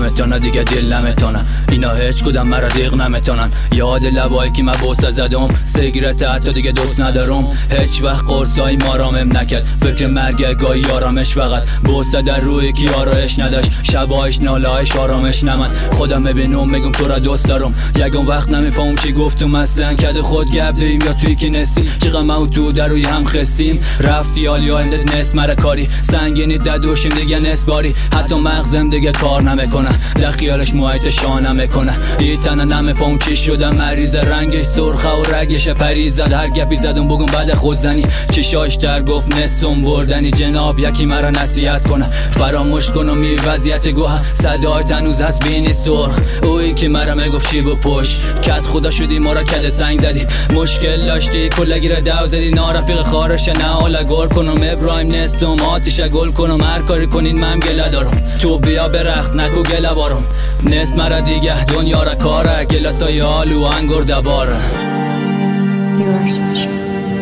نمیتونه دیگه دل نمیتونه اینا هیچ کدوم مرا دیق نمیتونن یاد لبایی که من بوسه زدم سیگرت حتی دیگه دوست ندارم هیچ وقت قرصای ما رامم نکرد فکر مرگ گاهی آرامش فقط بوسه در روی کی آرایش نداشت شبایش نالهایش آرامش نمن خودم ببینم میگم تو را دوست دارم یکم وقت نمیفهمم چی گفتم اصلا کد خود گپ دیم یا توی کی نستی چقدر ما و تو در روی هم خستیم رفتی حالی اندت نس مرا کاری سنگینی ددوشیم دیگه نس باری حتی مغزم دیگه کار نمیکنه در خیالش موهایت شانه میکنه یه تنه نمیفهم چی شده مریض رنگش سرخه و رگش پریزد هر گپی زدم بگم بعد خودزنی چشاش در گفت نستم بردنی جناب یکی مرا نصیحت کنه فراموش کنم می وضعیت گوه صدای تنوز هست بینی سرخ اوی که مرا میگفت چی بپوش کت خدا شدی ما را کد سنگ زدی مشکل داشتی کلگی را دو زدی نارفیق خارش نه حالا گل کنم ابراهیم نستم آتیش گل کنم هر کاری کنین من گله دارم تو بیا برقص نکو گله بارم نست مرا دیگه دنیا را کاره گلاسای آلو انگور دباره You are special.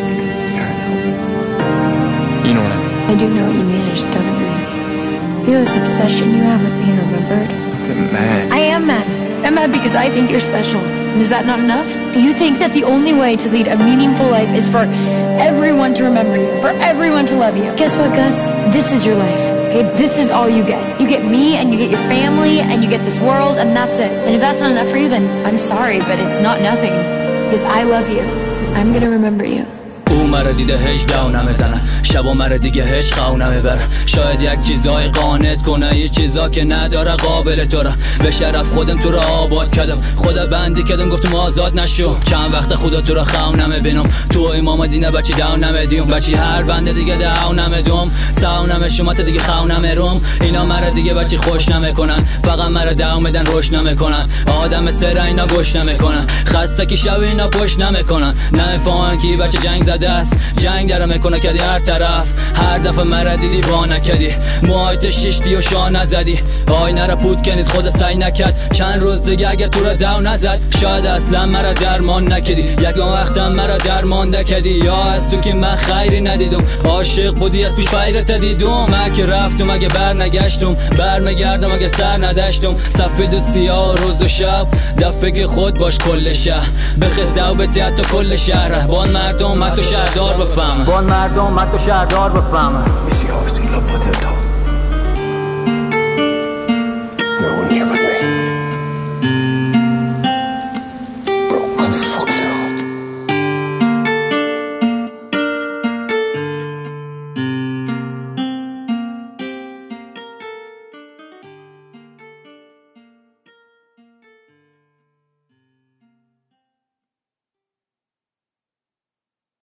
You know what? I do know what you mean, I just don't agree. Feel this obsession you have with being remembered. Get mad. I am mad. I'm mad because I think you're special. Is that not enough? Do you think that the only way to lead a meaningful life is for everyone to remember you, for everyone to love you? Guess what, Gus? This is your life. Okay, this is all you get. You get me, and you get your family, and you get this world, and that's it. And if that's not enough for you, then I'm sorry, but it's not nothing. Because I love you. I'm gonna remember you. او مرا دیده هیچ داو نمیزنه شبا مرا دیگه هیچ خواو نمیبره شاید یک چیزای قانت کنه یه چیزا که نداره قابل تو را به شرف خودم تو را آباد کردم خدا بندی کردم گفتم آزاد نشو چند وقت خدا تو را خواو نمیبینم تو امام دینه بچی داو نمیدیم بچی هر بنده دیگه داو نمیدم ساو نمیشم تا دیگه خواو نمیرم اینا مرا دیگه بچی خوش نمیکنن فقط مرا داو میدن روش نمیکنن آدم سر اینا گوش نمیکنن خسته که شو اینا پشت نمیکنن نمیفهمن کی بچه جنگ زده است جنگ داره میکنه کدی هر طرف هر دفعه مرا دیدی با نکدی موهایت ششتی و شاه نزدی آینه را پود کنید خود سعی نکرد چند روز دیگه اگر تو را دو نزد شاید اصلا مرا درمان نکدی یکم وقتم مرا درمان نکدی یا از تو که من خیری ندیدم عاشق بودی از پیش فیرت دیدم اگه رفتم اگه بر نگشتم برمیگردم اگه سر نداشتم سفید و سیاه روز و شب در فکر خود باش کل شهر بخست دو بتی حتی کل شهر بان مردم حتی شهردار بفهمه بان مردم حتی شهردار بفهمه You see, obviously, love with it.